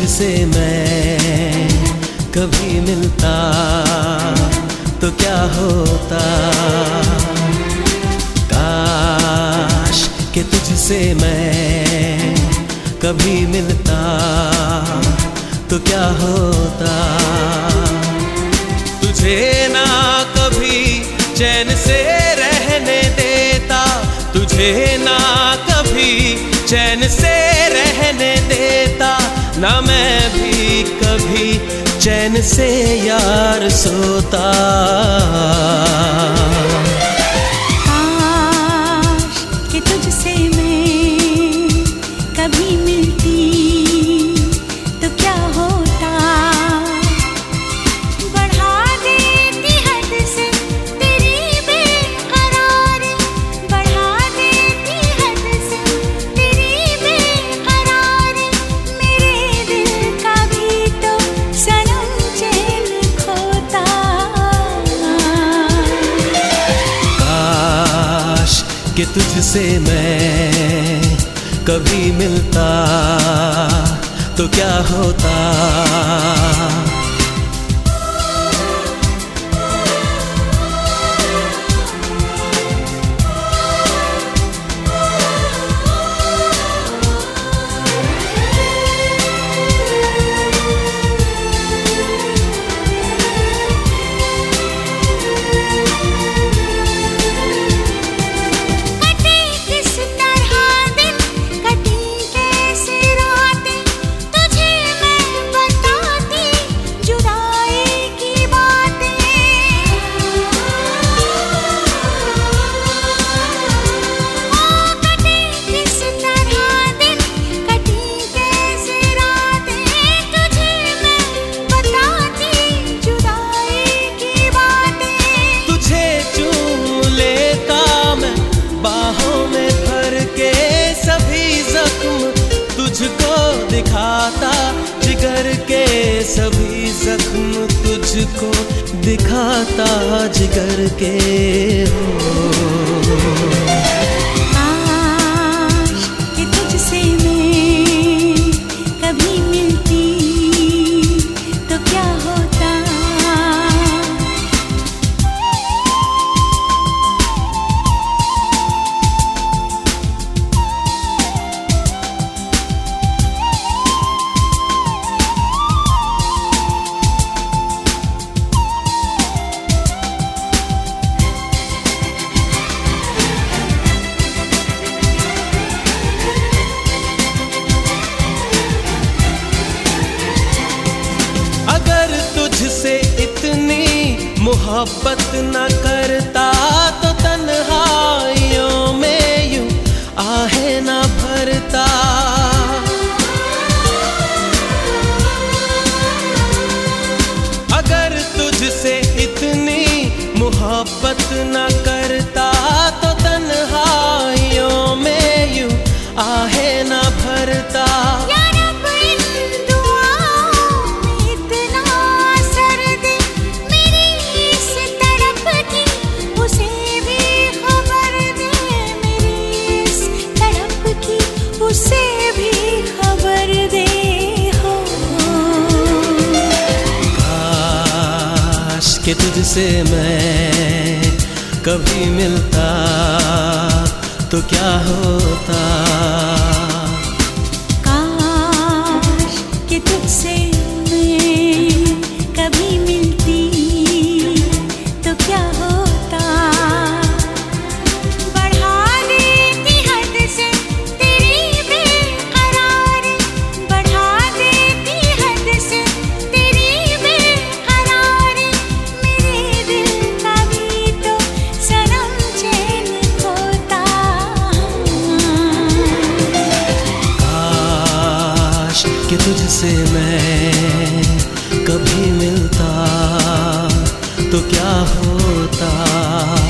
तुझसे मैं कभी मिलता तो क्या होता। काश कि तुझसे मैं कभी मिलता तो क्या होता। तुझे ना कभी चैन से रहने देता, तुझे ना कभी चैन से रहने देता, ना मैं भी कभी चैन से यार सोता। काश कि तुझसे मैं कभी मिलती तो क्या होता। बढ़ा देती हद से तेरी बेकरारी, बढ़ा देती हद से तेरी बेकरारी, मेरे दिल का भी तो सनम चैन खोता। काश कि तुझसे मैं कभी मिलता तो क्या होता। तुझको दिखाता जिगर के सभी जख्म, तुझको दिखाता जिगर के हो। काश कि तुझसे मैं कभी मिलती तो क्या होता। तुझसे इतनी मोहब्बत न करता तो तन्हाइयों में यूं आहें न भरता। अगर तुझसे इतनी मोहब्बत न करता तो तन्हाइयों में यूं आहें न भरता। उसे भी खबर दे हो। काश कि तुझसे मैं कभी मिलता तो क्या होता। काश कि तुझसे मैं कभी मिलती तो क्या होता। कि तुझसे मैं कभी मिलता तो क्या होता।